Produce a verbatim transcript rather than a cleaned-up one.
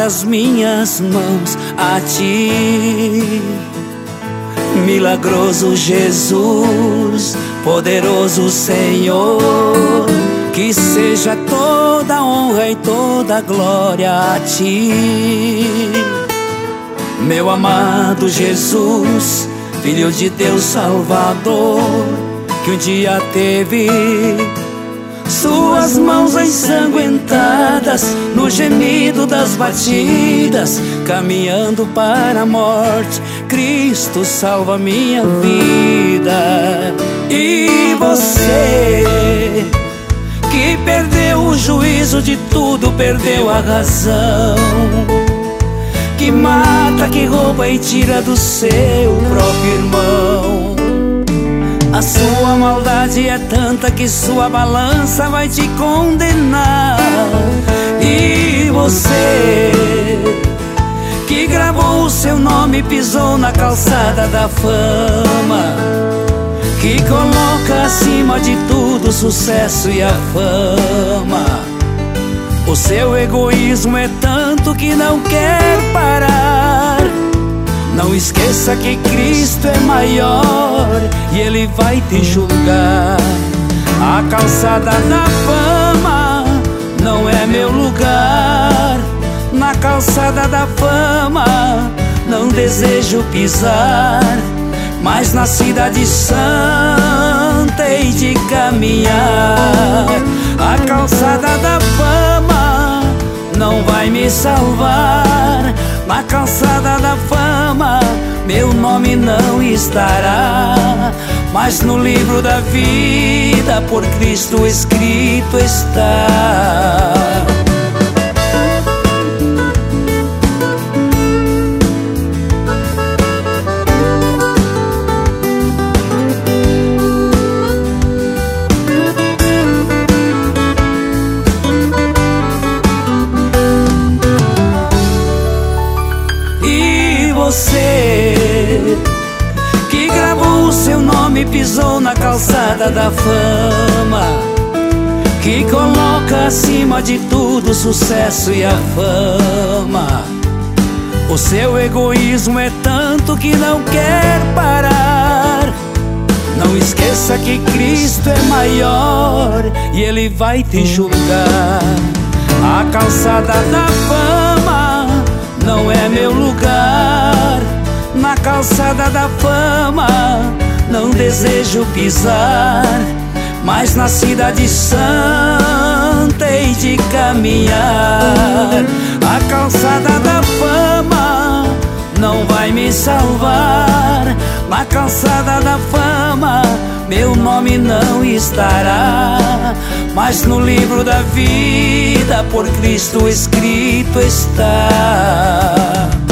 as minhas mãos a Ti. Milagroso Jesus, poderoso Senhor, que seja toda honra e toda glória a Ti. Meu amado Jesus, Filho de Deus Salvador, que um dia teve Suas mãos ensanguentadas no gemido das batidas, caminhando para a morte. Cristo salva minha vida. E você, que perdeu o juízo de tudo, perdeu a razão, que mata, que rouba e tira do seu próprio irmão. A sua maldade é tanta que sua balança vai te condenar. E você, que gravou o seu nome e pisou na calçada da fama, que coloca acima de tudo o sucesso e a fama. O seu egoísmo é tanto que não quer parar. Não esqueça que Cristo é maior e Ele vai te julgar. A calçada da fama não é meu lugar. Na calçada da fama não desejo pisar, mas na cidade santa hei de caminhar. A calçada da fama não vai me salvar. Na calçada da fama meu nome não estará, mas no livro da vida por Cristo escrito está. Você, que gravou o seu nome e pisou na calçada da fama, que coloca acima de tudo o sucesso e a fama. O seu egoísmo é tanto que não quer parar. Não esqueça que Cristo é maior e Ele vai te julgar. A calçada da fama não é meu lugar. Na calçada da fama não desejo pisar, mas na cidade santa hei de caminhar. A calçada da fama não vai me salvar. Na calçada da fama meu nome não estará, mas no livro da vida por Cristo escrito está.